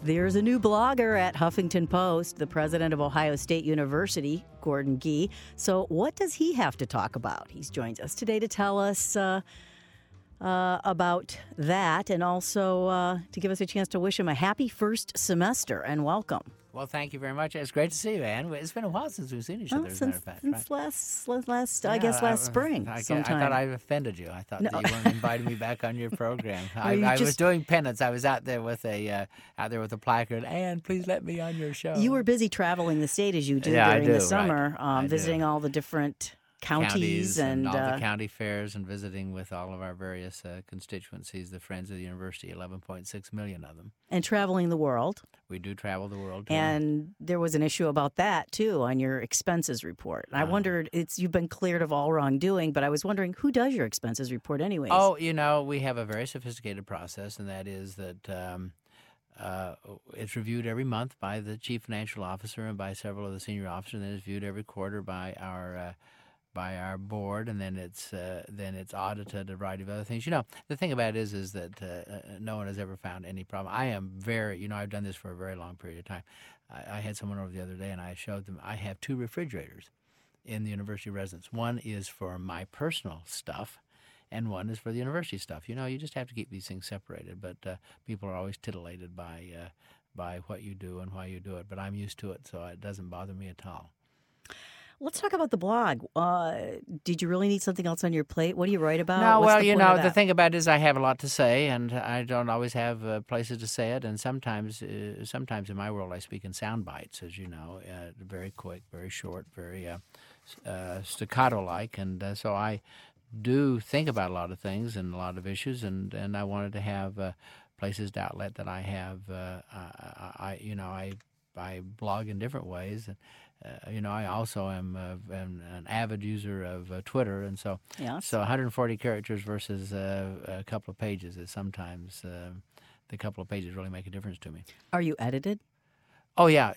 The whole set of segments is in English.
There's a new blogger at Huffington Post, the president of Ohio State University, Gordon Gee. So what does he have to talk about? He's joined us today to tell us about that and also to give us a chance to wish him a happy first semester and welcome. Well, thank you very much. It's great to see you, Ann. It's been a while since we've seen each other, as a matter of fact. Since last spring sometime. I thought I offended you. I thought that you weren't inviting me back on your program. I was doing penance. I was out there with a placard. Ann, please let me on your show. You were busy traveling the state as you do during the summer, visiting all the different counties and all the county fairs and visiting with all of our various constituencies, the Friends of the University, 11.6 million of them. And traveling the world. We do travel the world, too. And there was an issue about that, too, on your expenses report. I wondered, you've been cleared of all wrongdoing, but I was wondering, who does your expenses report anyways? Oh, we have a very sophisticated process, and that is that it's reviewed every month by the chief financial officer and by several of the senior officers, and then it's viewed every quarter by our board, and then it's audited, a variety of other things. The thing about it is that no one has ever found any problem. I am very, I've done this for a very long period of time. I had someone over the other day, and I showed them I have 2 refrigerators in the university residence. One is for my personal stuff, and one is for the university stuff. You just have to keep these things separated, but people are always titillated by what you do and why you do it. But I'm used to it, so it doesn't bother me at all. Let's talk about the blog. Did you really need something else on your plate? What do you write about? No, the thing about it is I have a lot to say, and I don't always have places to say it. And sometimes in my world, I speak in sound bites, as you know, very quick, very short, very staccato-like. And so I do think about a lot of things and a lot of issues, and I wanted to have places to outlet that I have. I blog in different ways. I also am an avid user of Twitter, and so 140 characters versus a couple of pages is sometimes the couple of pages really make a difference to me. Are you edited? Oh yeah,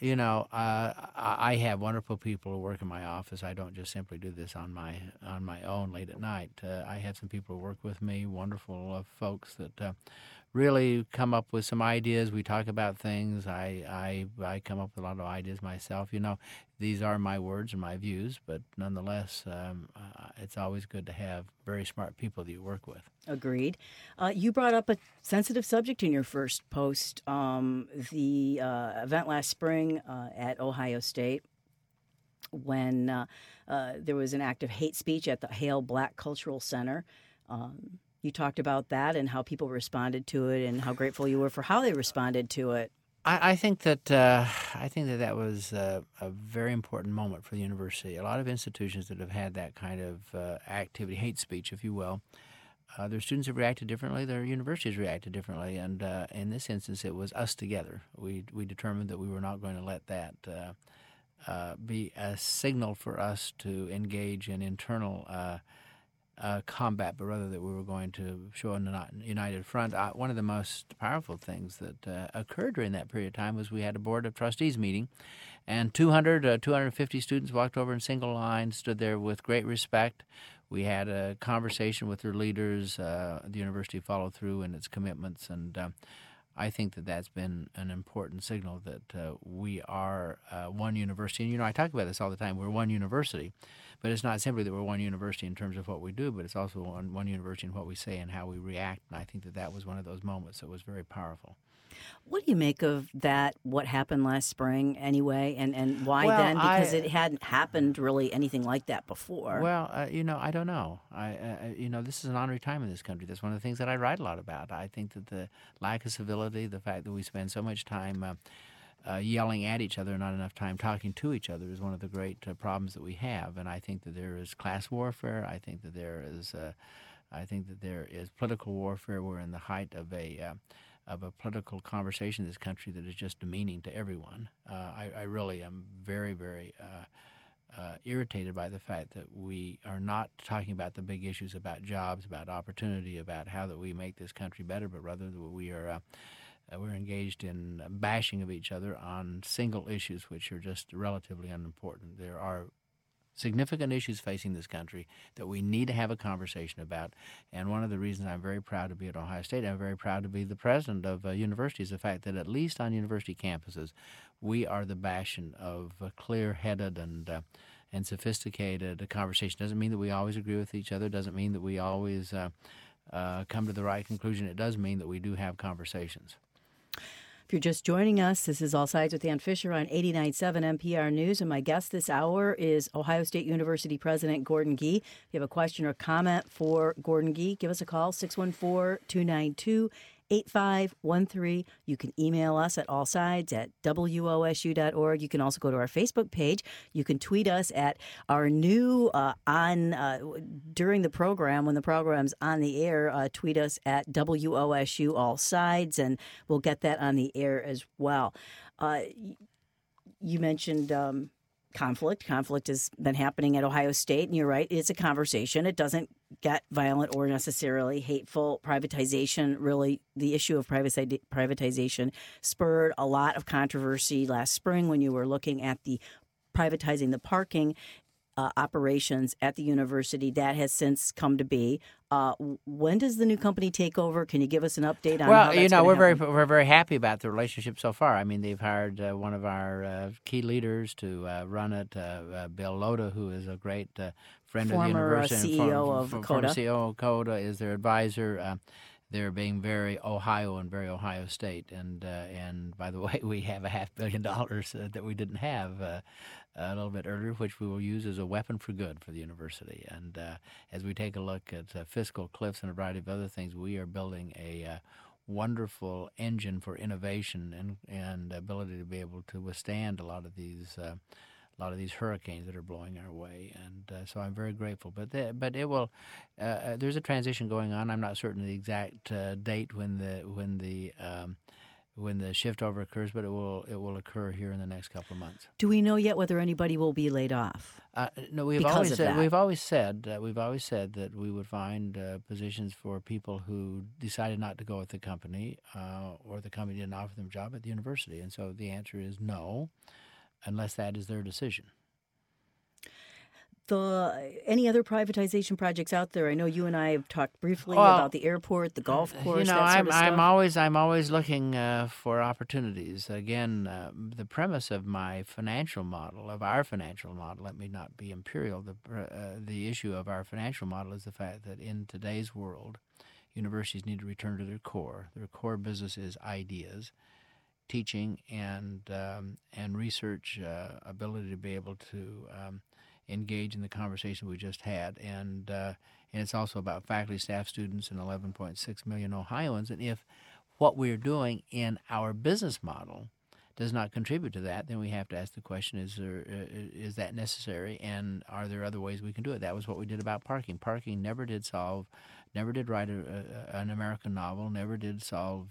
I have wonderful people who work in my office. I don't just simply do this on my own late at night. I have some people who work with me, wonderful folks that really come up with some ideas. We talk about things. I come up with a lot of ideas myself. These are my words and my views, but nonetheless, it's always good to have very smart people that you work with. Agreed. You brought up a sensitive subject in your first post, the event last spring at Ohio State when there was an act of hate speech at the Hale Black Cultural Center. You talked about that and how people responded to it and how grateful you were for how they responded to it. I think that that was a very important moment for the university. A lot of institutions that have had that kind of activity, hate speech, if you will, their students have reacted differently. Their universities reacted differently, and in this instance, it was us together. We determined that we were not going to let that be a signal for us to engage in internal combat, but rather that we were going to show a united front. One of the most powerful things that occurred during that period of time was we had a Board of Trustees meeting, and 250 students walked over in single line, stood there with great respect. We had a conversation with their leaders. The university followed through in its commitments, and I think that that's been an important signal that we are one university. And, I talk about this all the time. We're one university, but it's not simply that we're one university in terms of what we do, but it's also one university in what we say and how we react. And I think that that was one of those moments that was very powerful. What do you make of that, what happened last spring anyway, and why then? Because it hadn't happened really anything like that before. Well, I don't know. This is an honorary time in this country. That's one of the things that I write a lot about. I think that the lack of civility, the fact that we spend so much time yelling at each other, not enough time talking to each other, is one of the great problems that we have. And I think that there is class warfare. I think that there is political warfare. We're in the height of a political conversation in this country that is just demeaning to everyone. I really am very, very irritated by the fact that we are not talking about the big issues about jobs, about opportunity, about how that we make this country better, but rather that we're engaged in bashing of each other on single issues which are just relatively unimportant. There are significant issues facing this country that we need to have a conversation about. And one of the reasons I'm very proud to be at Ohio State, I'm very proud to be the president of a university, is the fact that at least on university campuses, we are the bastion of clear-headed and sophisticated conversation. Doesn't mean that we always agree with each other. Doesn't mean that we always come to the right conclusion. It does mean that we do have conversations. If you're just joining us, this is All Sides with Dan Fisher on 89.7 NPR News, and my guest this hour is Ohio State University President Gordon Gee. If you have a question or comment for Gordon Gee, give us a call, 614-292-8513. You can email us at allsides@wosu.org. You can also go to our Facebook page. You can tweet us at our new during the program, when the program's on the air, tweet us at WOSU All Sides, and we'll get that on the air as well. You mentioned conflict. Conflict has been happening at Ohio State, and you're right, it's a conversation. It doesn't get violent or necessarily hateful. Privatization, really, the issue of privatization spurred a lot of controversy last spring when you were looking at the privatizing the parking operations at the university. That has since come to be. When does the new company take over? Can you give us an update on how that's we're happen? we're very happy about the relationship so far. I mean, they've hired one of our key leaders to run it, Bill Loda, who is a great friend of the university. Former CEO of CODA is their advisor. They're being very Ohio and very Ohio State, and by the way, we have $500 million that we didn't have a little bit earlier, which we will use as a weapon for good for the university. And as we take a look at fiscal cliffs and a variety of other things, we are building a wonderful engine for innovation and ability to be able to withstand a lot of these hurricanes that are blowing our way, and so I'm very grateful. But it will. There's a transition going on. I'm not certain of the exact date when the shift over occurs, but it will occur here in the next couple of months. Do we know yet whether anybody will be laid off? No, we've always said that we would find positions for people who decided not to go with the company, or the company didn't offer them a job at the university, and so the answer is no, unless that is their decision. Any other privatization projects out there? I know you and I have talked briefly about the airport, the golf course. I'm always looking for opportunities. Again, the premise of my financial model, of our financial model, let me not be imperial. The issue of our financial model is the fact that in today's world, universities need to return to their core. Their core business is ideas, teaching, and research ability to be able to engage in the conversation we just had, and it's also about faculty, staff, students, and 11.6 million Ohioans. And if what we're doing in our business model does not contribute to that, then we have to ask the question: is that necessary, and are there other ways we can do it? That was what we did about parking. Parking never did write an American novel, never did solve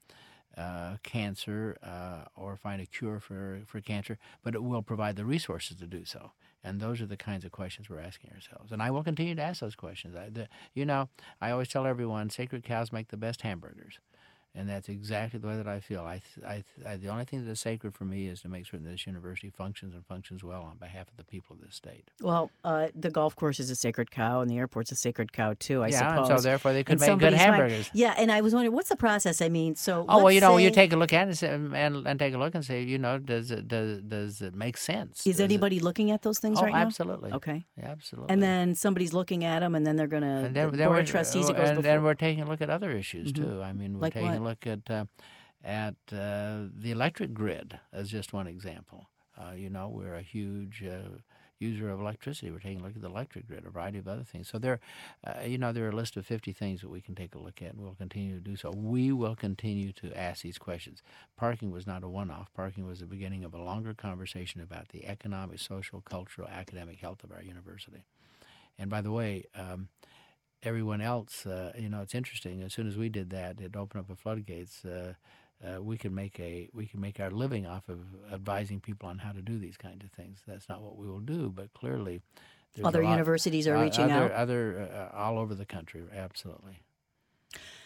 cancer or find a cure for cancer, but it will provide the resources to do so. And those are the kinds of questions we're asking ourselves. And I will continue to ask those questions. I always tell everyone, sacred cows make the best hamburgers. And that's exactly the way that I feel. The only thing that is sacred for me is to make certain that this university functions and functions well on behalf of the people of this state. Well, the golf course is a sacred cow, and the airport's a sacred cow too, I suppose. And so therefore they could make good hamburgers. Yeah, and I was wondering, what's the process? I mean, so you take a look at it and take a look and say, does it make sense? Is anybody looking at those things right now? Absolutely. Okay. Yeah, absolutely. And then somebry's looking at them, and then they're going to, the board of trustees, it goes before. And then we're taking a look at other issues, too. I mean, we're like taking what? a look at the electric grid as just one example. We're a huge user of electricity. We're taking a look at the electric grid, a variety of other things. So there are a list of 50 things that we can take a look at, and we'll continue to do so. We will continue to ask these questions. Parking was not a one-off. Parking was the beginning of a longer conversation about the economic, social, cultural, academic health of our university. And by the way, everyone else, it's interesting. As soon as we did that, it opened up the floodgates. We can make our living off of advising people on how to do these kinds of things. That's not what we will do, but clearly, there's other universities are reaching out. Other all over the country, absolutely.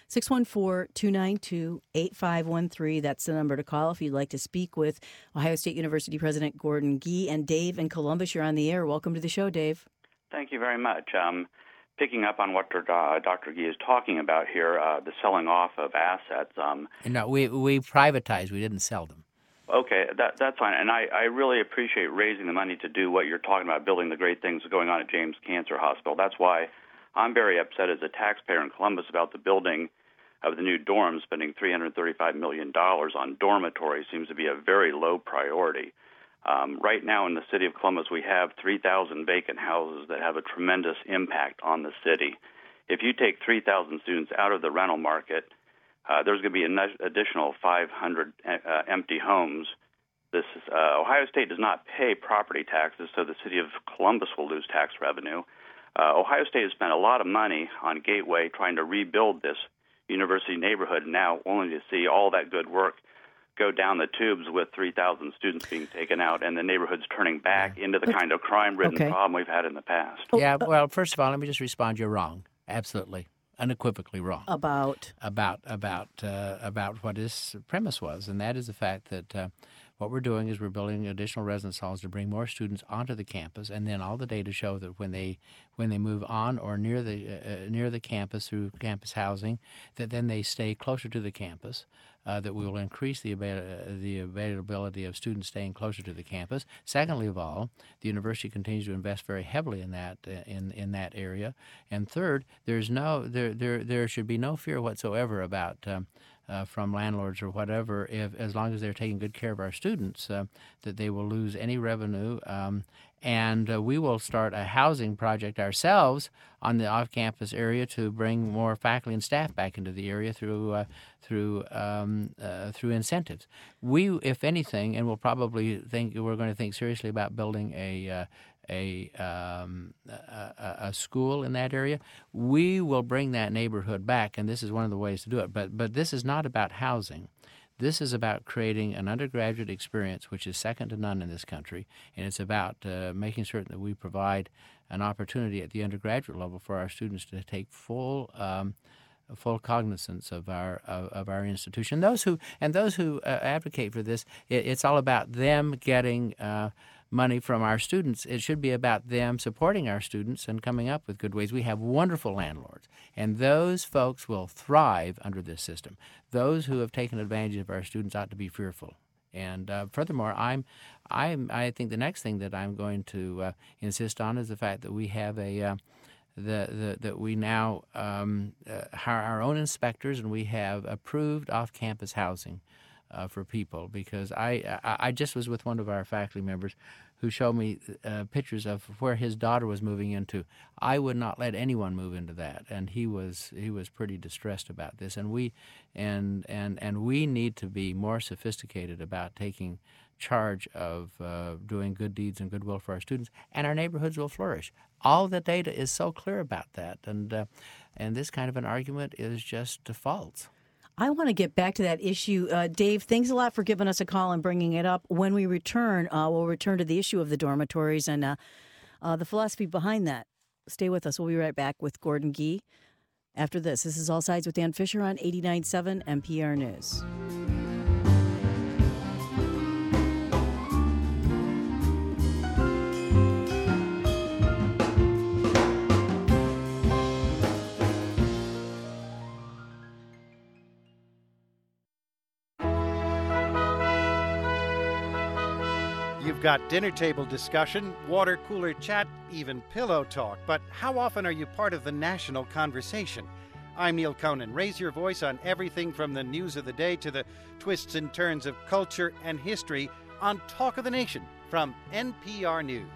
614-292-8513. That's the number to call if you'd like to speak with Ohio State University President Gordon Gee. And Dave in Columbus, you're on the air. Welcome to the show, Dave. Thank you very much. Picking up on what Dr. Gee is talking about here, the selling off of assets. No, we privatized. We didn't sell them. Okay, that's fine. And I really appreciate raising the money to do what you're talking about, building the great things going on at James Cancer Hospital. That's why I'm very upset as a taxpayer in Columbus about the building of the new dorms. Spending $335 million on dormitories seems to be a very low priority. Right now in the city of Columbus, we have 3,000 vacant houses that have a tremendous impact on the city. If you take 3,000 students out of the rental market, there's going to be an additional 500 empty homes. Ohio State does not pay property taxes, so the city of Columbus will lose tax revenue. Ohio State has spent a lot of money on Gateway trying to rebuild this university neighborhood, and now only to see all that good work go down the tubes with 3,000 students being taken out and the neighborhood's turning back into the kind of crime-ridden problem we've had in the past. Yeah, well, first of all, let me just respond. You're wrong. Absolutely. Unequivocally wrong. About what his premise was, and that is the fact that what we're doing is we're building additional residence halls to bring more students onto the campus, and then all the data show that when they move on or near the campus through campus housing, that then they stay closer to the campus. That we will increase the availability of students staying closer to the campus. Secondly of all, the university continues to invest very heavily in that in that area. And third, there should be no fear whatsoever about from landlords or whatever, as long as they're taking good care of our students, that they will lose any revenue. And we will start a housing project ourselves on the off-campus area to bring more faculty and staff back into the area through incentives. We, if anything, and we're going to think seriously about building a school in that area. We will bring that neighborhood back, and this is one of the ways to do it. But this is not about housing. This is about creating an undergraduate experience which is second to none in this country, and it's about making certain that we provide an opportunity at the undergraduate level for our students to take full cognizance of our institution. Those who advocate for this, it's all about them getting money from our students. It should be about them supporting our students and coming up with good ways. We have wonderful landlords, and those folks will thrive under this system. Those who have taken advantage of our students ought to be fearful. And furthermore, I think the next thing that I'm going to insist on is the fact that we have that we now hire our own inspectors, and we have approved off-campus housing for people, because I just was with one of our faculty members who showed me pictures of where his daughter was moving into. I would not let anyone move into that, and he was pretty distressed about this. And we need to be more sophisticated about taking charge of doing good deeds and goodwill for our students, and our neighborhoods will flourish. All the data is so clear about that, and this kind of an argument is just false. I want to get back to that issue. Dave, thanks a lot for giving us a call and bringing it up. When we return, we'll return to the issue of the dormitories and the philosophy behind that. Stay with us. We'll be right back with Gordon Gee after this. This is All Sides with Dan Fisher on 89.7 NPR News. You've got dinner table discussion, water cooler chat, even pillow talk. But how often are you part of the national conversation? I'm Neil Conan. Raise your voice on everything from the news of the day to the twists and turns of culture and history on Talk of the Nation from NPR News.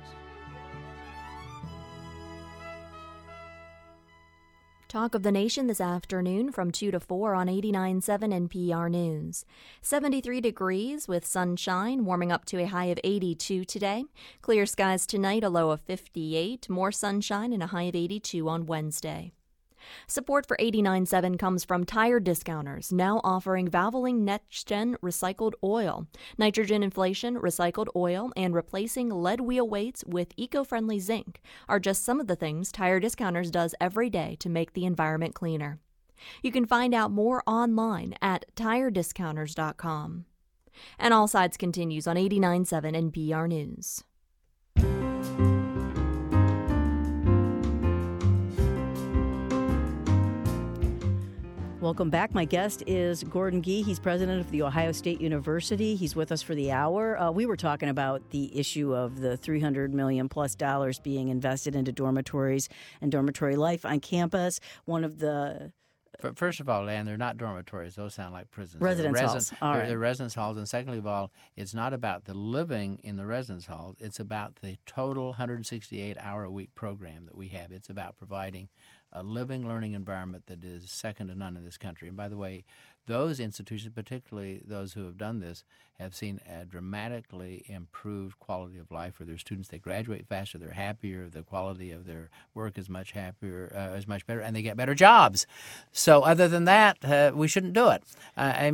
Talk of the Nation this afternoon from 2 to 4 on 89.7 NPR News. 73 degrees with sunshine, warming up to a high of 82 today. Clear skies tonight, a low of 58. More sunshine and a high of 82 on Wednesday. Support for 89.7 comes from Tire Discounters, now offering Valvoline Next-Gen Recycled Oil, nitrogen inflation, recycled oil, and replacing lead wheel weights with eco-friendly zinc are just some of the things Tire Discounters does every day to make the environment cleaner. You can find out more online at tirediscounters.com. And All Sides continues on 89.7 NPR News. Welcome back. My guest is Gordon Gee. He's president of The Ohio State University. He's with us for the hour. We were talking about the issue of the $300 million plus being invested into dormitories and dormitory life on campus. One of the First of all, Lan, they're not dormitories. Those sound like prisons. Residence halls. All right. They're residence halls. And secondly of all, it's not about the living in the residence halls. It's about the total 168-hour-a-week program that we have. It's about providing a living, learning environment that is second to none in this country. And by the way, those institutions, particularly those who have done this, have seen a dramatically improved quality of life for their students. They graduate faster, they're happier, the quality of their work is much happier, is much better, and they get better jobs. So other than that, we shouldn't do it. I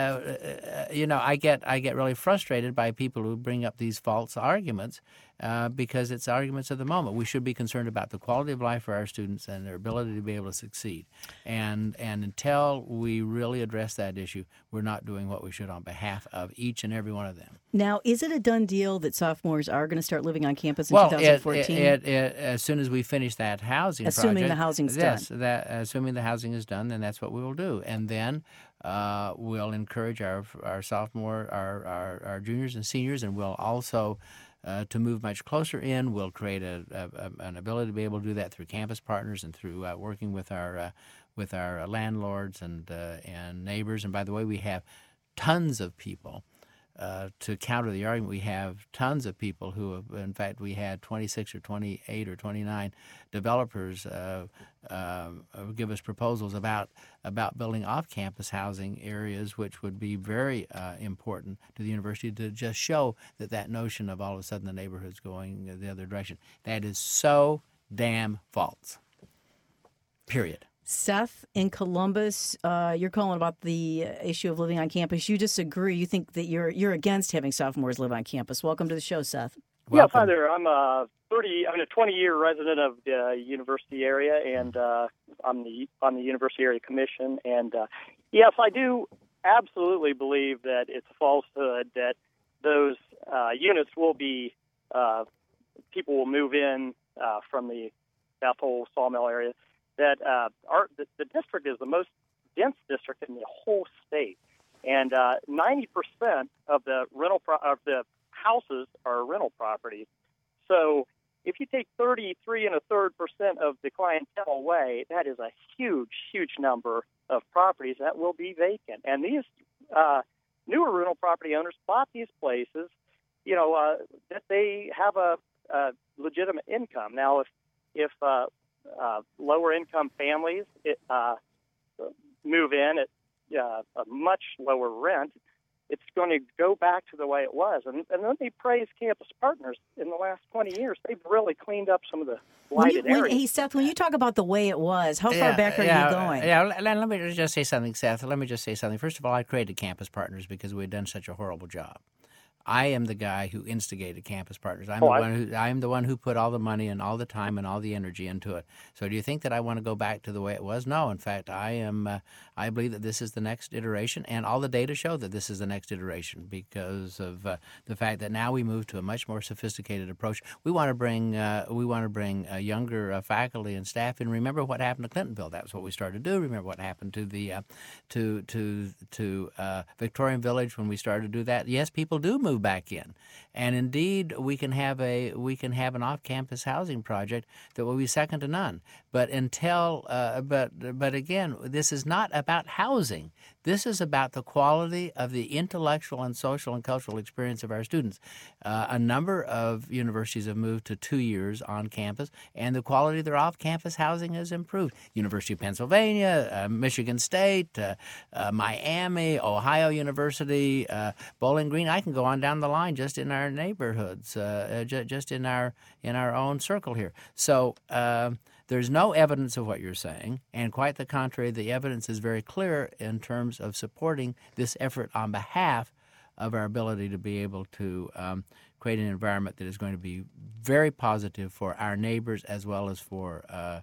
get really frustrated by people who bring up these false arguments because it's arguments of the moment. We should be concerned about the quality of life for our students and their ability to be able to succeed. And until we really address that issue, we're not doing what we should on behalf of each and every one of them. Now, is it a done deal that sophomores are going to start living on campus in 2014? As soon as we finish that housing project. Assuming the housing's done. Yes, assuming the housing is done, then that's what we will do. And then we'll encourage our sophomore, our juniors and seniors, and we'll also to move much closer in. We'll create an ability to be able to do that through campus partners and through working with our landlords and neighbors. And by the way, we have tons of people. To counter the argument, we have tons of people who have, in fact, we had 26 or 28 or 29 developers give us proposals about building off-campus housing areas, which would be very important to the university to just show that notion of all of a sudden the neighborhood's going the other direction. That is so damn false. Period. Seth in Columbus, you're calling about the issue of living on campus. You disagree. You think that you're against having sophomores live on campus. Welcome to the show, Seth. Yes, hi there. I'm a 20-year resident of the university area, and I'm on the university area commission. And yes, I do absolutely believe that it's a falsehood that those units will be people will move in from the Bethel Sawmill area. That the district is the most dense district in the whole state, and 90% of the of the houses are rental properties. So if you take 33 1/3% of the clientele away, that is a huge number of properties that will be vacant. And these newer rental property owners bought these places, that they have a legitimate income. Now, if lower income families move in at a much lower rent, it's going to go back to the way it was. And let me praise Campus Partners. In the last 20 years, they've really cleaned up some of the blighted areas. Hey, Seth, when you talk about the way it was, how far back are you going? Let me just say something, Seth. Let me just say something. First of all, I created Campus Partners because we had done such a horrible job. I am the guy who instigated Campus Partners. I'm the one who put all the money and all the time and all the energy into it. So do you think that I want to go back to the way it was? No. In fact, I believe that this is the next iteration, and all the data show that this is the next iteration because of the fact that now we move to a much more sophisticated approach. We want to bring younger faculty and staff in. Remember what happened to Clintonville? That was what we started to do. Remember what happened to the Victorian Village when we started to do that? Yes, people do move back in, and indeed we can have an off-campus housing project that will be second to none. But but again, this is not about housing. This is about the quality of the intellectual and social and cultural experience of our students. A number of universities have moved to 2 years on campus, and the quality of their off-campus housing has improved. University of Pennsylvania, Michigan State, Miami, Ohio University, Bowling Green. I can go on down the line just in our neighborhoods, just in our own circle here. So there's no evidence of what you're saying, and quite the contrary, the evidence is very clear in terms of supporting this effort on behalf of our ability to be able to create an environment that is going to be very positive for our neighbors as well as for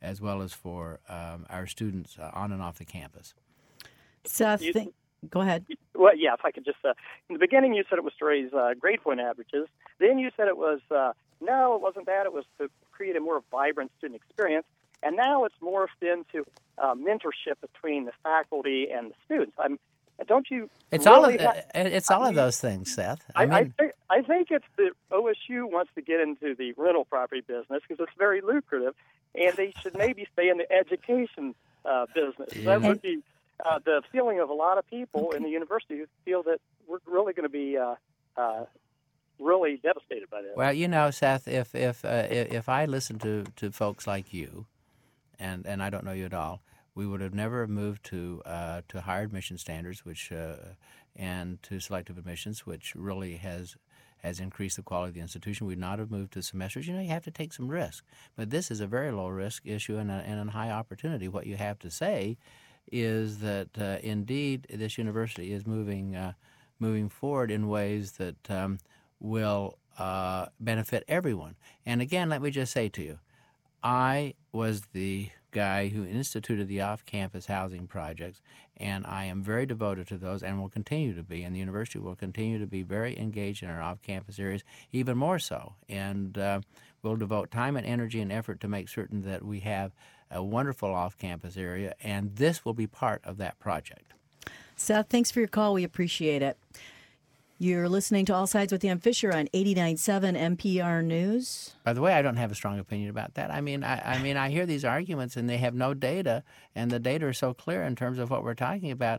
as well as for our students on and off the campus. Seth, go ahead. Well, yeah, if I could just, in the beginning you said it was to raise grade point averages. Then you said it was, no, it wasn't that. It was to create a more vibrant student experience. And now it's morphed into mentorship between the faculty and the students. Don't you? It's really all of those things, Seth. I think it's the OSU wants to get into the rental property business because it's very lucrative, and they should maybe stay in the education business. Yeah. That would be the feeling of a lot of people in the university who feel that we're really going to be really devastated by this. Well, Seth, if I listened to folks like you, and I don't know you at all, we would have never moved to higher admission standards, which and to selective admissions, which really has increased the quality of the institution. We'd not have moved to semesters. You have to take some risk, but this is a very low risk issue and a high opportunity. What you have to say is that indeed this university is moving forward in ways that will benefit everyone. And again, let me just say to you, I was the guy who instituted the off-campus housing projects, and I am very devoted to those and will continue to be, and the university will continue to be very engaged in our off-campus areas, even more so. And we'll devote time and energy and effort to make certain that we have a wonderful off-campus area, and this will be part of that project. Seth, thanks for your call. We appreciate it. You're listening to All Sides with Ann Fisher on 89.7 NPR News. By the way, I don't have a strong opinion about that. I mean, I hear these arguments, and they have no data, and the data are so clear in terms of what we're talking about.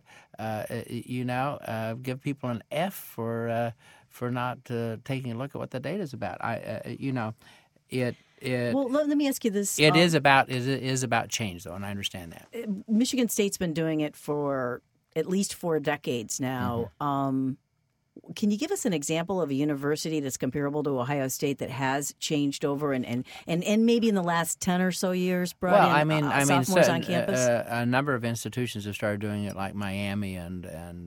Give people an F for not taking a look at what the data is about. Well, let me ask you this. It is about change, though, and I understand that. Michigan State's been doing it for at least 4 decades now. Mm-hmm. Can you give us an example of a university that's comparable to Ohio State that has changed over and maybe in the last 10 or so years brought sophomores on campus? A number of institutions have started doing it, like Miami and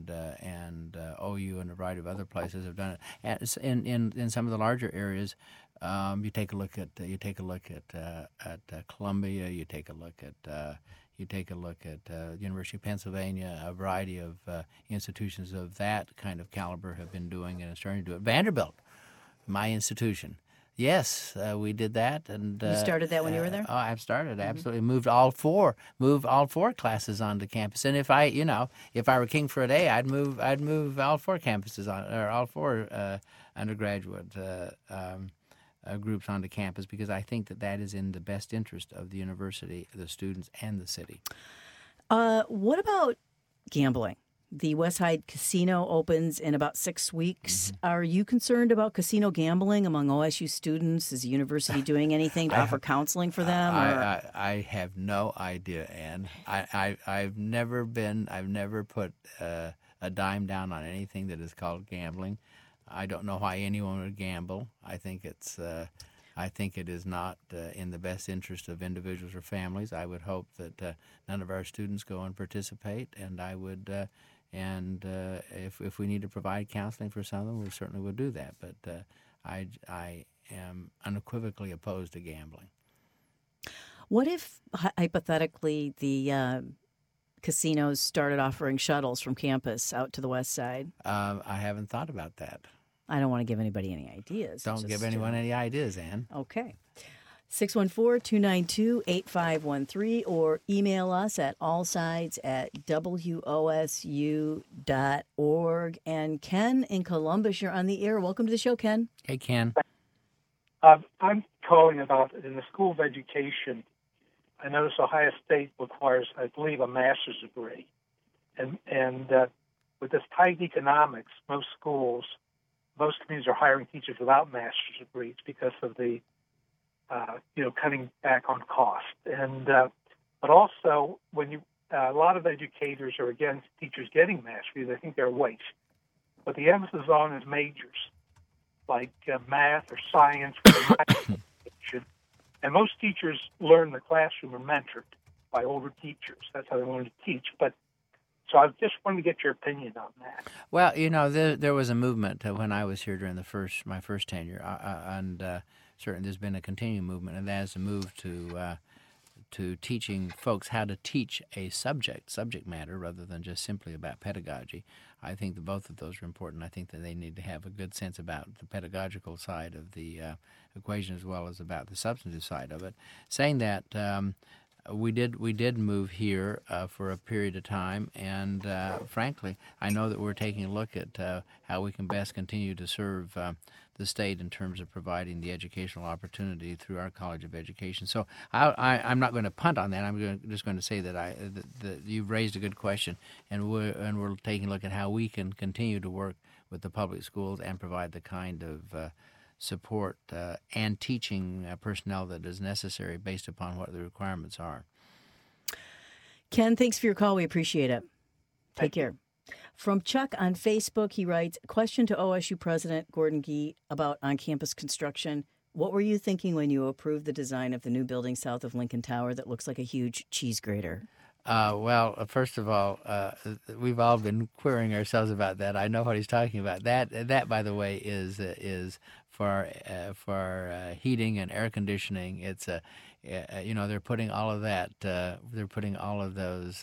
OU and a variety of other places have done it. And in some of the larger areas, you take a look at Columbia. You take a look at the University of Pennsylvania. A variety of institutions of that kind of caliber have been doing it and starting to do it. Vanderbilt, my institution. Yes, we did that, and you started that when you were there. Oh, I've started absolutely. Moved all four classes onto campus. And if I were king for a day, I'd move all 4 campuses on, or all 4 undergraduate groups onto campus, because I think that is in the best interest of the university, the students, and the city. What about gambling? The West Side Casino opens in about 6 weeks. Mm-hmm. Are you concerned about casino gambling among OSU students? Is the university doing anything to offer counseling for them? I have no idea, Ann. I've never put a dime down on anything that is called gambling. I don't know why anyone would gamble. I think it is not in the best interest of individuals or families. I would hope that none of our students go and participate, and I would, if we need to provide counseling for some of them, we certainly would do that. But I am unequivocally opposed to gambling. What if hypothetically the casinos started offering shuttles from campus out to the west side? I haven't thought about that. I don't want to give anybody any ideas. Don't give anyone any ideas, Ann. Okay. 614-292-8513 or email us at allsides@wosu.org. And Ken in Columbus, you're on the air. Welcome to the show, Ken. Hey, Ken. I'm calling about in the School of Education. I notice Ohio State requires, I believe, a master's degree. And with this tight economics, most communities are hiring teachers without master's degrees because of the, cutting back on cost. And but also, when a lot of educators are against teachers getting master's degrees, I think they're a waste. What the emphasis on is majors, like math or science, and most teachers learn in the classroom are mentored by older teachers. That's how they learn to teach. So I just wanted to get your opinion on that. Well, there was a movement when I was here during my first tenure, and certainly there's been a continuing movement, and that is a move to to teaching folks how to teach a subject matter, rather than just simply about pedagogy. I think that both of those are important. I think that they need to have a good sense about the pedagogical side of the equation as well as about the substantive side of it. Saying that, we did move here for a period of time, and frankly, I know that we're taking a look at how we can best continue to serve the state in terms of providing the educational opportunity through our College of Education. So I'm not going to punt on that. I'm just going to say that that you've raised a good question, and we're taking a look at how we can continue to work with the public schools and provide the kind of support and teaching personnel that is necessary based upon what the requirements are. Ken, thanks for your call. We appreciate it. Take care. From Chuck on Facebook, he writes, question to OSU President Gordon Gee about on-campus construction. What were you thinking when you approved the design of the new building south of Lincoln Tower that looks like a huge cheese grater? First of all, we've all been querying ourselves about that. I know what he's talking about. That, by the way, is for heating and air conditioning. It's they're putting all of that. They're putting all of those.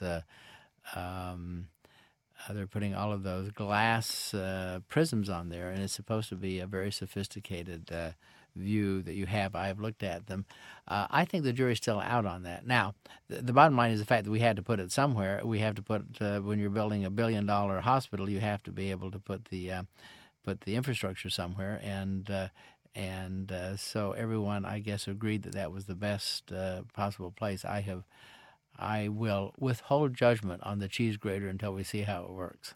They're putting all of those glass prisms on there, and it's supposed to be a very sophisticated view that you have. I have looked at them. I think the jury's still out on that. Now, the bottom line is the fact that we had to put it somewhere. We have to put when you're building $1 billion hospital, you have to be able to put the infrastructure somewhere, and so everyone, I guess, agreed that was the best possible place. I will withhold judgment on the cheese grater until we see how it works.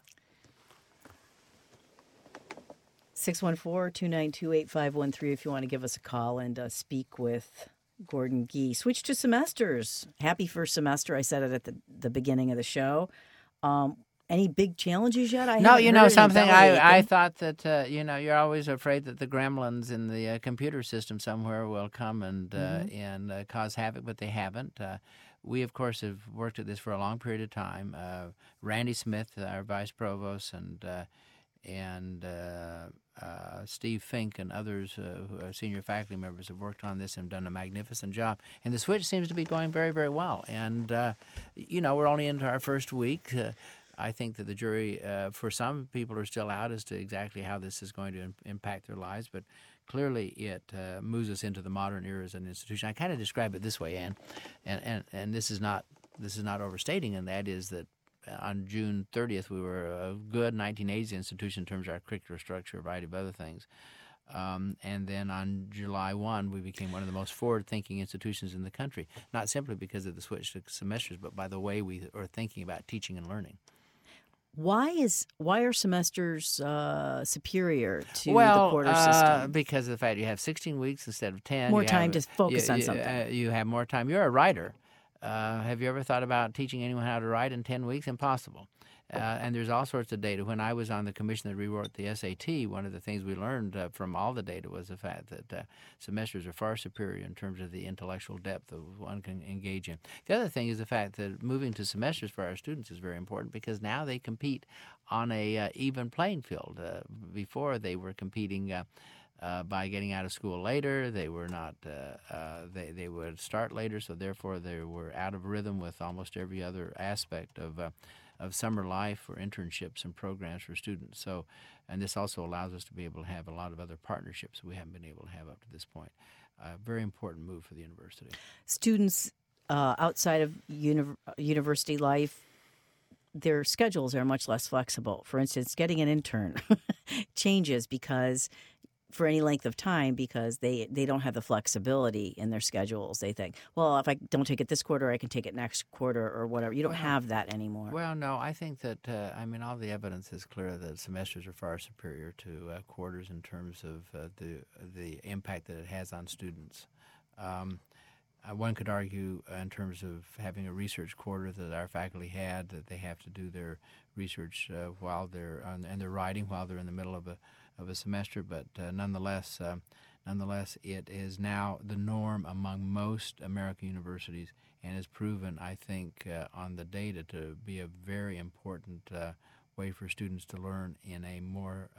614-292-8513 if you want to give us a call and speak with Gordon Gee. Switch to semesters. Happy first semester. I said it at the beginning of the show. Any big challenges yet? Something. I thought that, you're always afraid that the gremlins in the computer system somewhere will come and cause havoc, but they haven't. We, of course, have worked at this for a long period of time. Randy Smith, our vice provost, and Steve Fink and others who are senior faculty members have worked on this and done a magnificent job. And the switch seems to be going very, very well. And, we're only into our first week. I think that the jury, for some people, are still out as to exactly how this is going to impact their lives, but clearly it moves us into the modern era as an institution. I kind of describe it this way, Ann, and this is not overstating, and that is that on June 30th we were a good 1980s institution in terms of our curricular structure, a variety of other things. And then on July 1, we became one of the most forward-thinking institutions in the country, not simply because of the switch to semesters, but by the way we are thinking about teaching and learning. Why are semesters superior to the quarter system? Because of the fact you have 16 weeks instead of 10. More time to focus on something. You have more time. You're a writer. Have you ever thought about teaching anyone how to write in 10 weeks? Impossible. And there's all sorts of data. When I was on the commission that rewrote the SAT, one of the things we learned from all the data was the fact that semesters are far superior in terms of the intellectual depth that one can engage in. The other thing is the fact that moving to semesters for our students is very important because now they compete on a even playing field. Before they were competing by getting out of school later. They were not. They would start later, so therefore they were out of rhythm with almost every other aspect of summer life or internships and programs for students. So, and this also allows us to be able to have a lot of other partnerships we haven't been able to have up to this point. A very important move for the university. Students outside of university life, their schedules are much less flexible. For instance, getting an intern changes because for any length of time because they don't have the flexibility in their schedules. They think, well, if I don't take it this quarter, I can take it next quarter or whatever. You don't have that anymore. Well, no, I think that, all the evidence is clear that semesters are far superior to quarters in terms of the impact that it has on students. One could argue in terms of having a research quarter that our faculty had, that they have to do their research while they're and their writing while they're in the middle of a semester, but nonetheless, it is now the norm among most American universities and is proven, I think, on the data to be a very important way for students to learn in a more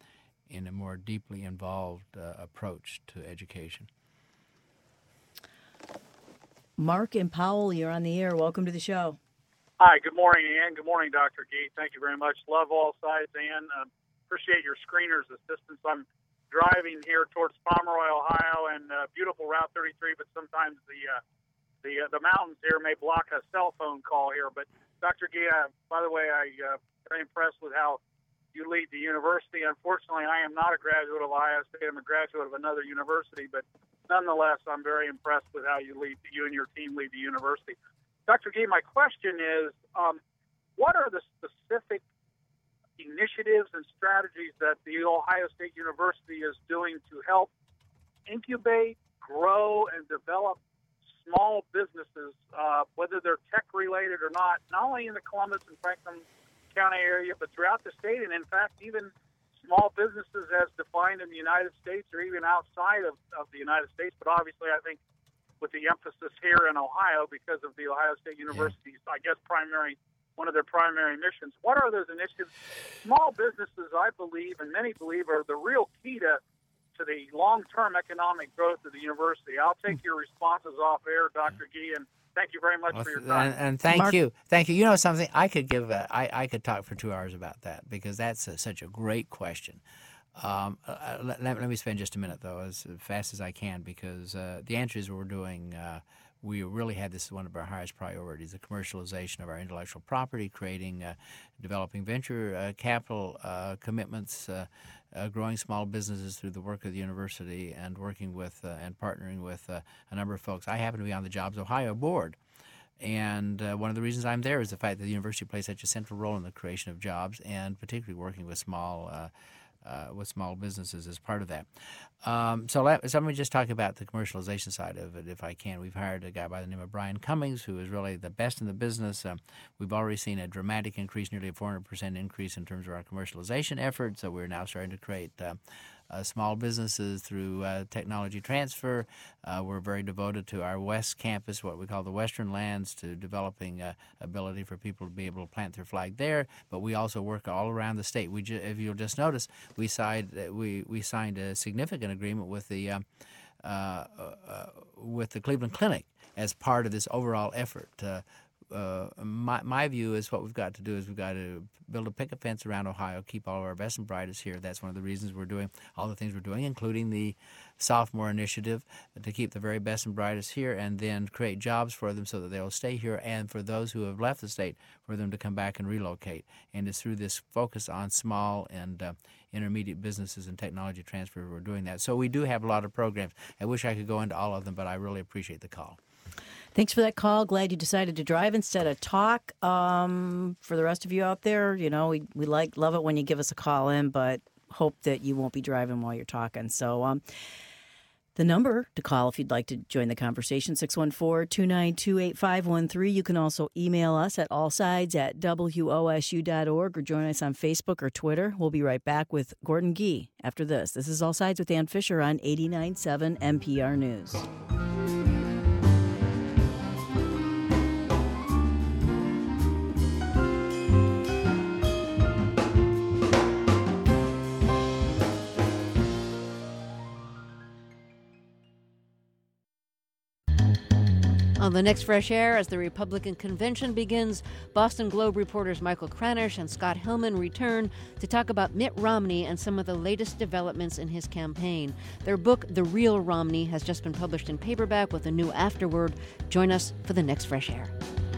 deeply involved approach to education. Mark and Powell, you're on the air. Welcome to the show. Hi, good morning, Ann. Good morning, Dr. Gee. Thank you very much. Love All Sides, Ann. Appreciate your screener's assistance. I'm driving here towards Pomeroy, Ohio, and beautiful Route 33, but sometimes the mountains here may block a cell phone call here. But Dr. Gee, by the way, I'm very impressed with how you lead the university. Unfortunately, I am not a graduate of Ohio State. I'm a graduate of another university, but nonetheless, I'm very impressed with how you and your team lead the university. Dr. Gee, my question is, what are the specific initiatives and strategies that the Ohio State University is doing to help incubate, grow, and develop small businesses, whether they're tech-related or not only in the Columbus and Franklin County area, but throughout the state, and in fact, even small businesses as defined in the United States or even outside of the United States, but obviously I think with the emphasis here in Ohio because of the Ohio State University's, I guess, one of their primary missions. What are those initiatives? Small businesses, I believe, and many believe, are the real key to the long-term economic growth of the university. I'll take your responses off air, Dr. Gee, and thank you very much for your time. And thank you. You know something? I could I could talk for 2 hours about that because that's such a great question. Let me spend just a minute, though, as fast as I can, because the answer is what we're doing. We really had this as one of our highest priorities, the commercialization of our intellectual property, creating, developing venture capital commitments, growing small businesses through the work of the university, and working with and partnering with a number of folks. I happen to be on the Jobs Ohio board. And one of the reasons I'm there is the fact that the university plays such a central role in the creation of jobs, and particularly working with small businesses as part of that. So let me just talk about the commercialization side of it, if I can. We've hired a guy by the name of Brian Cummings, who is really the best in the business. We've already seen a dramatic increase, nearly a 400% increase in terms of our commercialization efforts. So we're now starting to create small businesses through technology transfer. We're very devoted to our West Campus, what we call the Western Lands, to developing ability for people to be able to plant their flag there. But we also work all around the state. If you'll just notice, we signed a significant agreement with the Cleveland Clinic as part of this overall effort. My view is what we've got to do is we've got to build a picket fence around Ohio, keep all of our best and brightest here. That's one of the reasons we're doing all the things we're doing, including the sophomore initiative, to keep the very best and brightest here and then create jobs for them so that they'll stay here, and for those who have left the state, for them to come back and relocate. And it's through this focus on small and intermediate businesses and technology transfer we're doing that. So we do have a lot of programs. I wish I could go into all of them, but I really appreciate the call. Thanks for that call. Glad you decided to drive instead of talk. For the rest of you out there, we love it when you give us a call in, but hope that you won't be driving while you're talking. So the number to call if you'd like to join the conversation, 614-292-8513. You can also email us at allsides@wosu.org or join us on Facebook or Twitter. We'll be right back with Gordon Gee after this. This is All Sides with Ann Fisher on 89.7 NPR News. On the next Fresh Air, as the Republican convention begins, Boston Globe reporters Michael Kranish and Scott Hillman return to talk about Mitt Romney and some of the latest developments in his campaign. Their book, The Real Romney, has just been published in paperback with a new afterword. Join us for the next Fresh Air.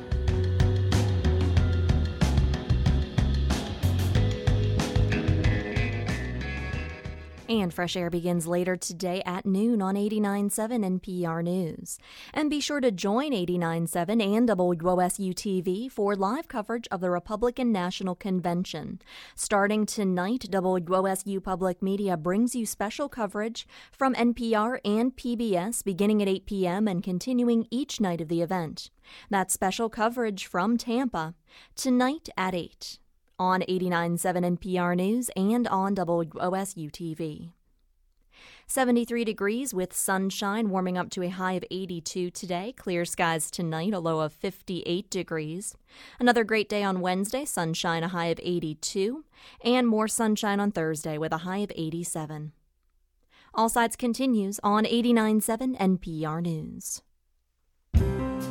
And Fresh Air begins later today at noon on 89.7 NPR News. And be sure to join 89.7 and WOSU-TV for live coverage of the Republican National Convention. Starting tonight, WOSU Public Media brings you special coverage from NPR and PBS beginning at 8 p.m. and continuing each night of the event. That's special coverage from Tampa, tonight at 8. On 89.7 NPR News and on WOSU-TV. 73 degrees with sunshine, warming up to a high of 82 today. Clear skies tonight, a low of 58 degrees. Another great day on Wednesday, sunshine, a high of 82. And more sunshine on Thursday with a high of 87. All Sides continues on 89.7 NPR News.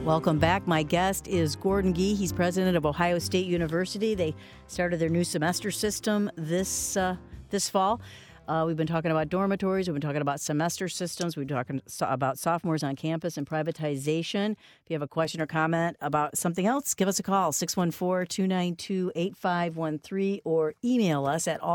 Welcome back. My guest is Gordon Gee. He's president of Ohio State University. They started their new semester system this fall. We've been talking about dormitories. We've been talking about semester systems. We've been talking about sophomores on campus and privatization. If you have a question or comment about something else, give us a call, 614-292-8513, or email us at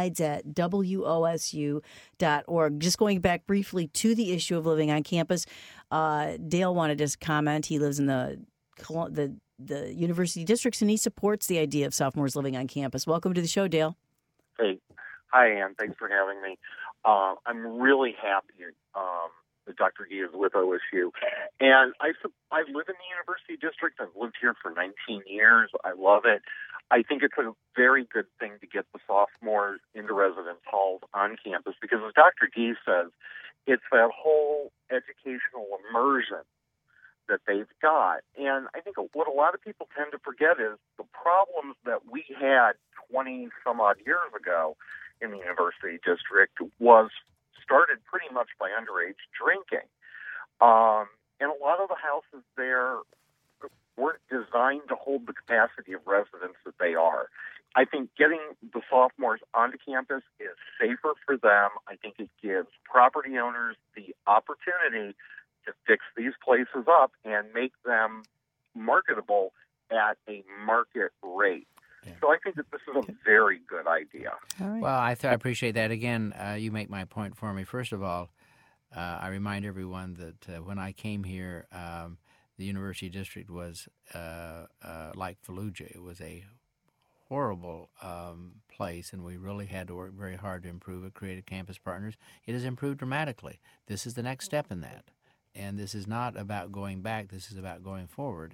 allsides@wosu.org. Just going back briefly to the issue of living on campus, Dale wanted to comment. He lives in the university districts, and he supports the idea of sophomores living on campus. Welcome to the show, Dale. Hey. Hi, Ann. Thanks for having me. I'm really happy that Dr. Gee is with OSU. And I live in the University District. I've lived here for 19 years. I love it. I think it's a very good thing to get the sophomores into residence halls on campus because, as Dr. Gee says, it's that whole educational immersion that they've got. And I think what a lot of people tend to forget is the problems that we had 20-some-odd years ago in the University District was started pretty much by underage drinking. And a lot of the houses there weren't designed to hold the capacity of residents that they are. I think getting the sophomores onto campus is safer for them. I think it gives property owners the opportunity to fix these places up and make them marketable at a market rate. So I think that this is a very good idea. Right. Well, I appreciate that. Again, you make my point for me. First of all, I remind everyone that when I came here, the University District was like Fallujah. It was a horrible place, and we really had to work very hard to improve it, created campus partners. It has improved dramatically. This is the next step in that. And this is not about going back. This is about going forward.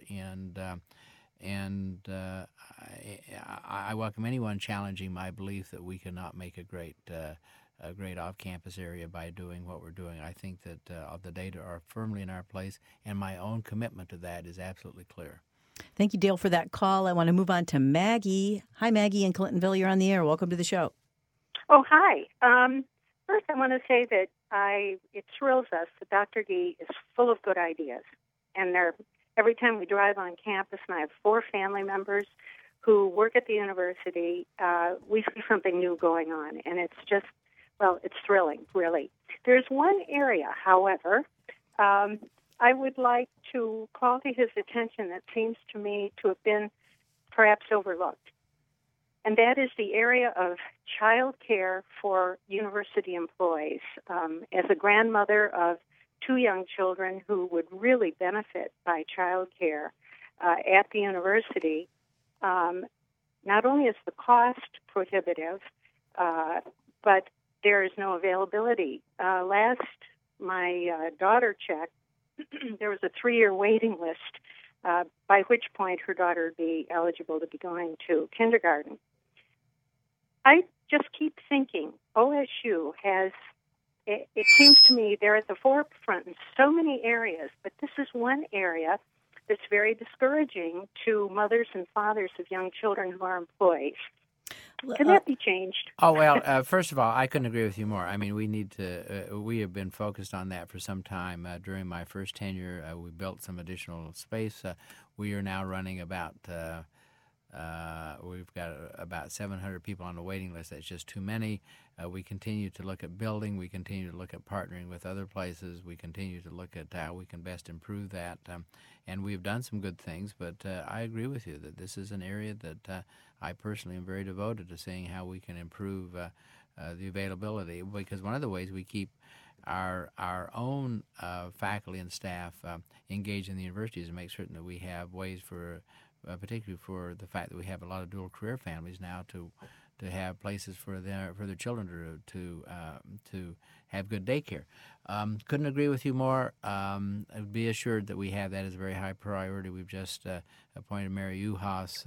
And I welcome anyone challenging my belief that we cannot make a great off-campus area by doing what we're doing. I think that the data are firmly in our place, and my own commitment to that is absolutely clear. Thank you, Dale, for that call. I want to move on to Maggie. Hi, Maggie in Clintonville. You're on the air. Welcome to the show. Oh, hi. First, I want to say that it thrills us that Dr. Gee is full of good ideas, and every time we drive on campus, and I have 4 family members who work at the university, we see something new going on, and it's just, it's thrilling, really. There's one area, however, I would like to call to his attention that seems to me to have been perhaps overlooked, and that is the area of child care for university employees. As a grandmother of 2 young children who would really benefit by child care at the university, not only is the cost prohibitive, but there is no availability. Last my daughter checked, there was a 3-year waiting list, by which point her daughter would be eligible to be going to kindergarten. I just keep thinking OSU has, it seems to me they're at the forefront in so many areas, but this is one area that's very discouraging to mothers and fathers of young children who are employees. Can that be changed? Oh, well, first of all, I couldn't agree with you more. I mean, we need to, we have been focused on that for some time. During my first tenure, we built some additional space. We are now running about, we've got about 700 people on the waiting list. That's just too many. We continue to look at building. We continue to look at partnering with other places. We continue to look at how we can best improve that. And we've done some good things, but I agree with you that this is an area that I personally am very devoted to seeing how we can improve the availability, because one of the ways we keep our own faculty and staff engaged in the university is to make certain that we have ways for, particularly for the fact that we have a lot of dual career families now, to have places for their children to have good daycare. Couldn't agree with you more. Be assured that we have that as a very high priority. We've just appointed Mary Uhas,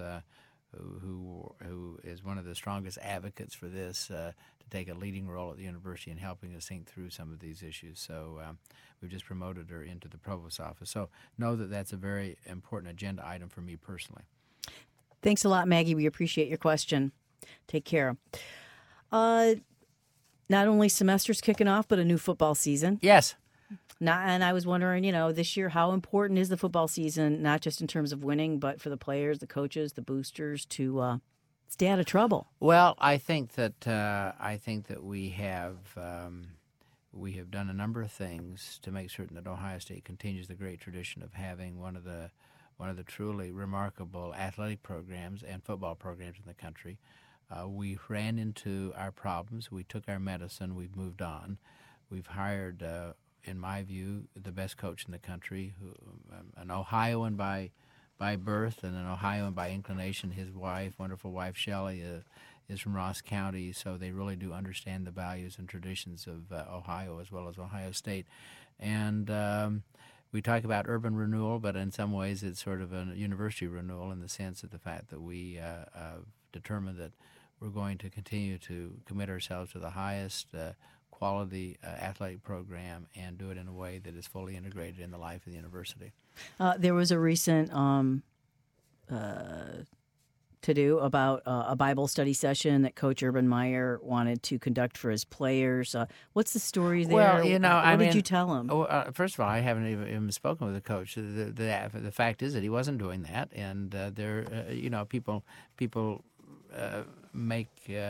who is one of the strongest advocates for this, to take a leading role at the university in helping us think through some of these issues. So we've just promoted her into the provost's office. So know that that's a very important agenda item for me personally. Thanks a lot, Maggie. We appreciate your question. Take care. Not only semesters kicking off, but a new football season. Yes. And I was wondering, this year, how important is the football season, not just in terms of winning, but for the players, the coaches, the boosters to stay out of trouble? Well, I think that we have done a number of things to make certain that Ohio State continues the great tradition of having one of the truly remarkable athletic programs and football programs in the country. We ran into our problems. We took our medicine. We've moved on. We've hired, in my view, the best coach in the country, an Ohioan by birth and an Ohioan by inclination. His wife, wonderful wife Shelley, is from Ross County, so they really do understand the values and traditions of Ohio as well as Ohio State. And we talk about urban renewal, but in some ways it's sort of a university renewal in the sense of the fact that we determined that we're going to continue to commit ourselves to the highest quality athletic program and do it in a way that is fully integrated in the life of the university. There was a recent to-do about a Bible study session that Coach Urban Meyer wanted to conduct for his players. What's the story there? Well, what did you tell him? First of all, I haven't even spoken with the coach. The fact is that he wasn't doing that, and people make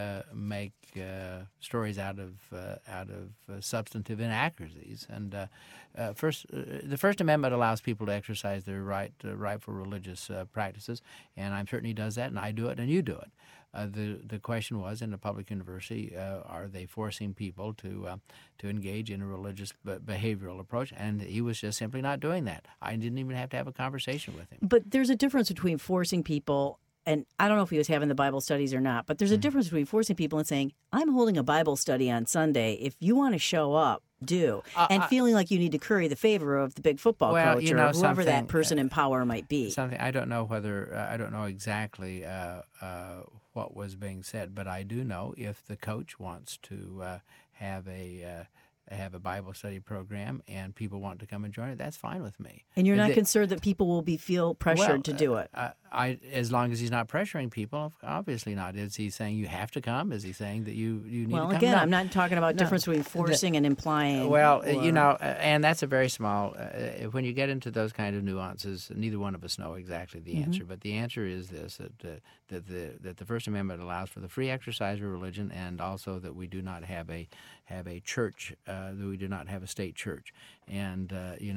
stories out of substantive inaccuracies. And the First Amendment allows people to exercise their rightful religious practices, and I'm certain he does that, and I do it, and you do it. The question was, in a public university, are they forcing people to engage in a religious behavioral approach? And he was just simply not doing that. I didn't even have to have a conversation with him. But there's a difference between forcing people, and I don't know if he was having the Bible studies or not, but there's a difference between forcing people and saying, I'm holding a Bible study on Sunday. If you want to show up, do. And feeling like you need to curry the favor of the big football coach or whoever that person in power might be. I don't know exactly what was being said, but I do know if the coach wants to have a Bible study program and people want to come and join it, that's fine with me. And you're not concerned that people will feel pressured to do it? As long as he's not pressuring people, obviously not. Is he saying you have to come? Is he saying that you need to come? Well, again, no. I'm not talking about difference between forcing and implying. Well, and that's a very small, when you get into those kind of nuances, neither one of us know exactly the answer. But the answer is this, that the First Amendment allows for the free exercise of religion, and also that we do not have a church, that we do not have a state church. And,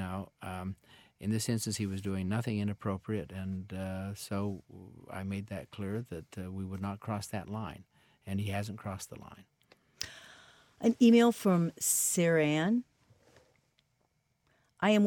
in this instance, he was doing nothing inappropriate, and so I made that clear that we would not cross that line, and he hasn't crossed the line. An email from Sarah Ann. I am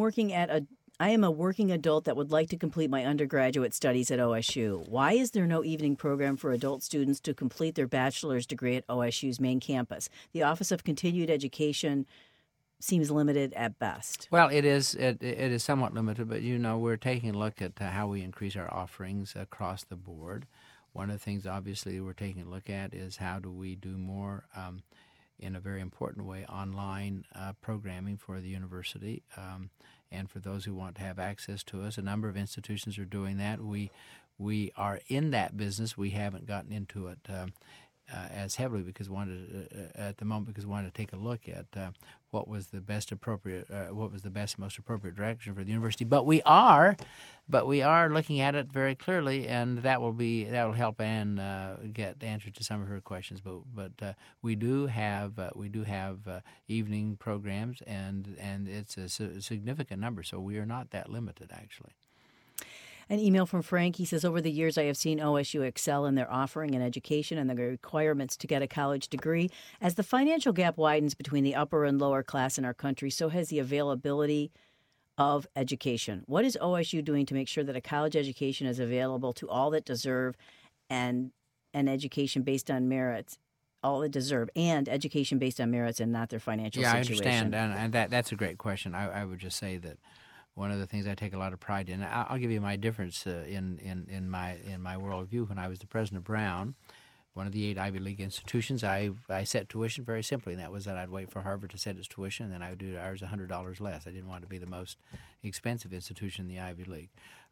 a working adult that would like to complete my undergraduate studies at OSU. Why is there no evening program for adult students to complete their bachelor's degree at OSU's main campus? The Office of Continued Education seems limited at best. Well, it is somewhat limited, but we're taking a look at how we increase our offerings across the board. One of the things, obviously, we're taking a look at is how do we do more in a very important way online programming for the university and for those who want to have access to us. A number of institutions are doing that. We are in that business. We haven't gotten into it as heavily because we wanted to take a look at what was the best, most appropriate direction for the university. But we are looking at it very clearly, and that will help Ann get answers to some of her questions. But we do have evening programs, and it's a significant number. So we are not that limited, actually. An email from Frank. He says, over the years, I have seen OSU excel in their offering and education and the requirements to get a college degree. As the financial gap widens between the upper and lower class in our country, so has the availability of education. What is OSU doing to make sure that a college education is available to all that deserve and an education based on merits? All that deserve, and education based on merits and not their financial situation? Yeah, I understand, and that's a great question. I would just say that one of the things I take a lot of pride in, I'll give you my difference in my worldview. When I was the president of Brown, one of the 8 Ivy League institutions, I set tuition very simply, and that was that I'd wait for Harvard to set its tuition, and then I would do ours $100 less. I didn't want to be the most expensive institution in the Ivy League.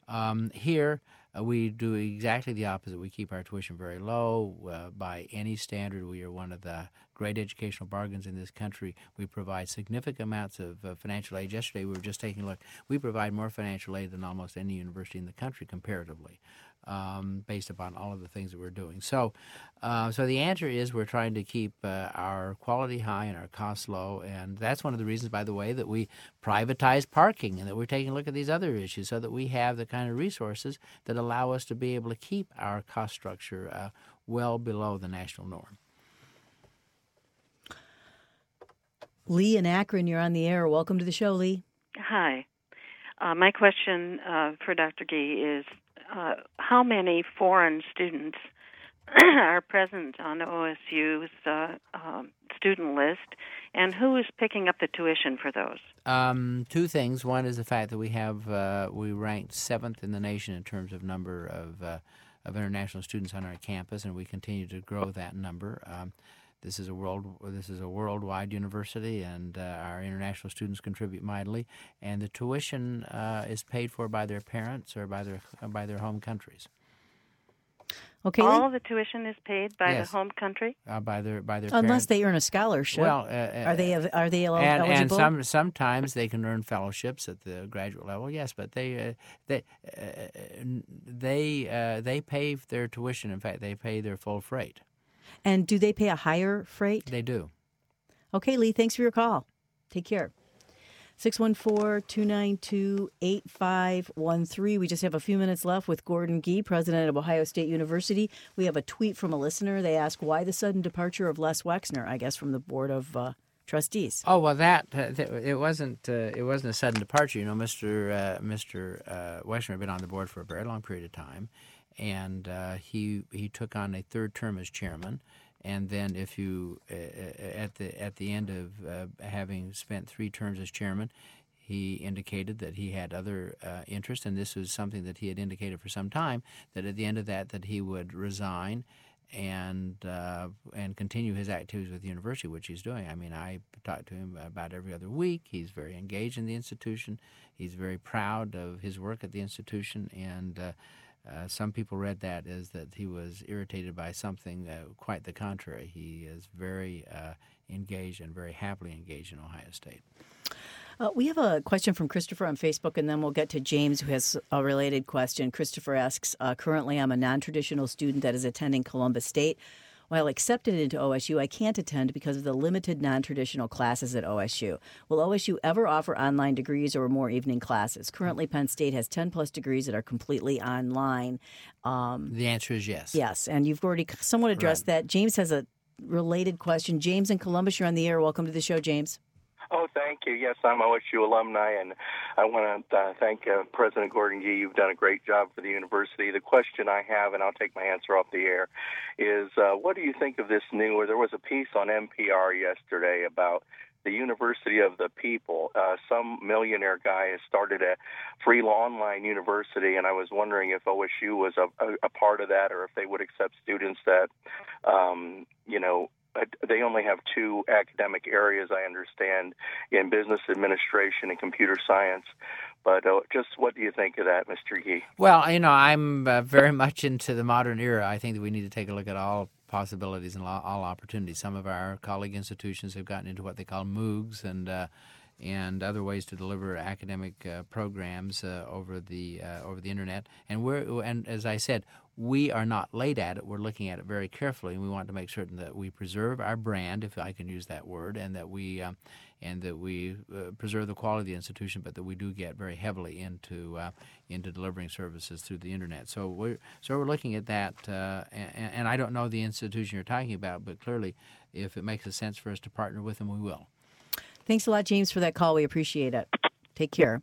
Here, we do exactly the opposite. We keep our tuition very low. By any standard, we are one of the great educational bargains in this country. We provide significant amounts of financial aid. Yesterday, we were just taking a look. We provide more financial aid than almost any university in the country comparatively, based upon all of the things that we're doing. So the answer is we're trying to keep our quality high and our costs low, and that's one of the reasons, by the way, that we privatize parking and that we're taking a look at these other issues so that we have the kind of resources that allow us to be able to keep our cost structure well below the national norm. Lee in Akron, you're on the air. Welcome to the show, Lee. Hi. My question for Dr. Gee is how many foreign students are present on OSU's student list, and who is picking up the tuition for those? Two things. One is the fact that we ranked 7th in the nation in terms of number of international students on our campus, and we continue to grow that number. This is a worldwide university, and our international students contribute mightily. And the tuition is paid for by their parents or by their home countries. Okay. All the tuition is paid by Yes. the home country? By their Unless parents. they earn a scholarship. Well, are they eligible? And sometimes they can earn fellowships at the graduate level. Yes, but they pay their tuition. In fact, they pay their full freight. And do they pay a higher freight? They do. Okay, Lee, thanks for your call. Take care. 614-292-8513. We just have a few minutes left with Gordon Gee, president of Ohio State University. We have a tweet from a listener. They ask, why the sudden departure of Les Wexner, I guess, from the Board of Trustees? Oh, well, it wasn't a sudden departure. You know, Mr. Wexner had been on the board for a very long period of time, and he took on a third term as chairman. And then, if you at the end of having spent 3 terms as chairman, he indicated that he had other interests, and this was something that he had indicated for some time. That at the end of that he would resign and continue his activities with the university, which he's doing. I mean, I talk to him about every other week. He's very engaged in the institution. He's very proud of his work at the institution, and some people read that as that he was irritated by something. Quite the contrary. He is very engaged and very happily engaged in Ohio State. We have a question from Christopher on Facebook, and then we'll get to James, who has a related question. Christopher asks, currently I'm a non-traditional student that is attending Columbus State. While accepted into OSU, I can't attend because of the limited non-traditional classes at OSU. Will OSU ever offer online degrees or more evening classes? Currently, Penn State has 10-plus degrees that are completely online. The answer is yes. Yes, and you've already somewhat addressed that. James has a related question. James in Columbus, you're on the air. Welcome to the show, James. Oh, thank you. Yes, I'm OSU alumni, and I want to thank President Gordon Gee. You've done a great job for the university. The question I have, and I'll take my answer off the air, is what do you think of this new, there was a piece on NPR yesterday about the University of the People. Some millionaire guy has started a free online university, and I was wondering if OSU was a part of that, or if they would accept students that, they only have 2 academic areas, I understand, in business administration and computer science. But just what do you think of that, Mr. Gee? Well, I'm very much into the modern era. I think that we need to take a look at all possibilities and all opportunities. Some of our colleague institutions have gotten into what they call MOOCs and other ways to deliver academic programs over the internet. And as I said, we are not late at it. We're looking at it very carefully, and we want to make certain that we preserve our brand, if I can use that word, and that we preserve the quality of the institution, but that we do get very heavily into delivering services through the internet. So we're looking at that, and I don't know the institution you're talking about, but clearly, if it makes a sense for us to partner with them, we will. Thanks a lot, James, for that call. We appreciate it. Take care.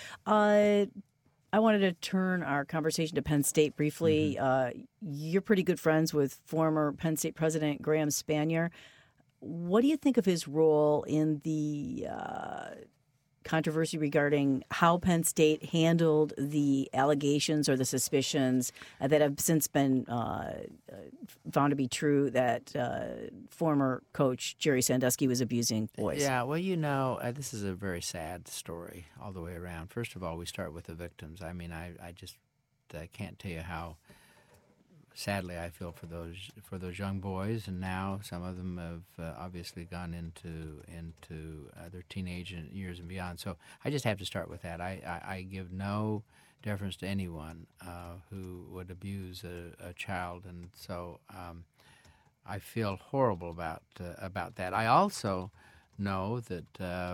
I wanted to turn our conversation to Penn State briefly. Mm-hmm. You're pretty good friends with former Penn State President Graham Spanier. What do you think of his role in the controversy regarding how Penn State handled the allegations or the suspicions that have since been found to be true that former coach Jerry Sandusky was abusing boys. Yeah, well, this is a very sad story all the way around. First of all, we start with the victims. I mean, I just can't tell you how sadly I feel for those young boys, and now some of them have obviously gone into their teenage years and beyond. So I just have to start with that. I give no deference to anyone who would abuse a child, and so I feel horrible about that. I also know that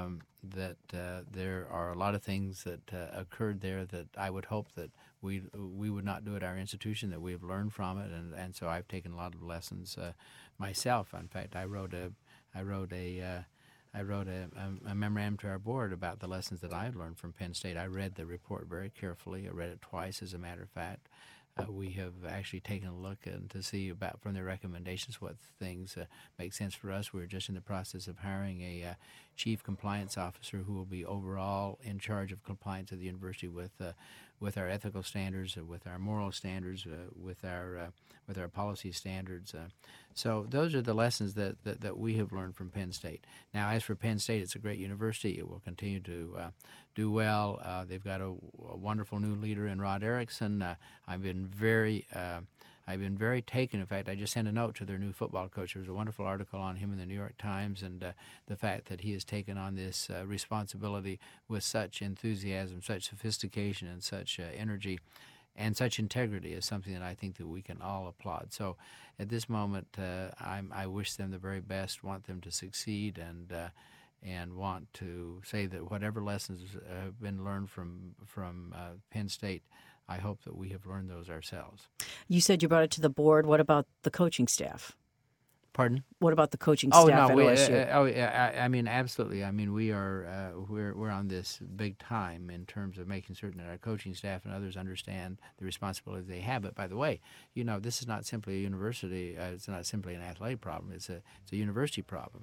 there are a lot of things that occurred there that I would hope that we would not do at our institution, that we have learned from it, and so I've taken a lot of lessons myself. In fact, I wrote a memorandum to our board about the lessons that I had learned from Penn State. I read the report very carefully. I read it twice, as a matter of fact. We have actually taken a look to see about from their recommendations what things make sense for us. We're just in the process of hiring a chief compliance officer who will be overall in charge of compliance at the university with our ethical standards, with our moral standards, with our policy standards. So those are the lessons that we have learned from Penn State. Now, as for Penn State, it's a great university. It will continue to do well. They've got a wonderful new leader in Rod Erickson. I've been very taken. In fact, I just sent a note to their new football coach. There was a wonderful article on him in the New York Times, and the fact that he has taken on this responsibility with such enthusiasm, such sophistication, and such energy, and such integrity is something that I think that we can all applaud. So at this moment, I wish them the very best, want them to succeed, and want to say that whatever lessons have been learned from Penn State, I hope that we have learned those ourselves. You said you brought it to the board. What about the coaching staff? Pardon? What about the coaching staff at OSU? I mean, absolutely. I mean, we are we're on this big time in terms of making certain that our coaching staff and others understand the responsibility they have. But by the way, this is not simply a university. It's not simply an athletic problem. It's a university problem.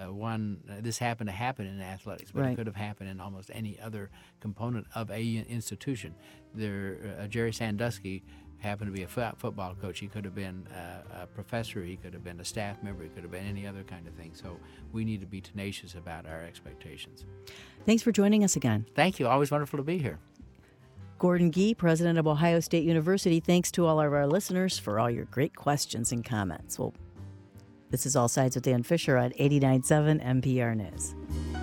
This happened to happen in athletics, but It could have happened in almost any other component of a institution. Jerry Sandusky happened to be a football coach. He could have been a professor. He could have been a staff member. He could have been any other kind of thing. So we need to be tenacious about our expectations. Thanks for joining us again. Thank you. Always wonderful to be here. Gordon Gee, president of Ohio State University, thanks to all of our listeners for all your great questions and comments. Well, this is All Sides with Dan Fisher on 89.7 NPR News.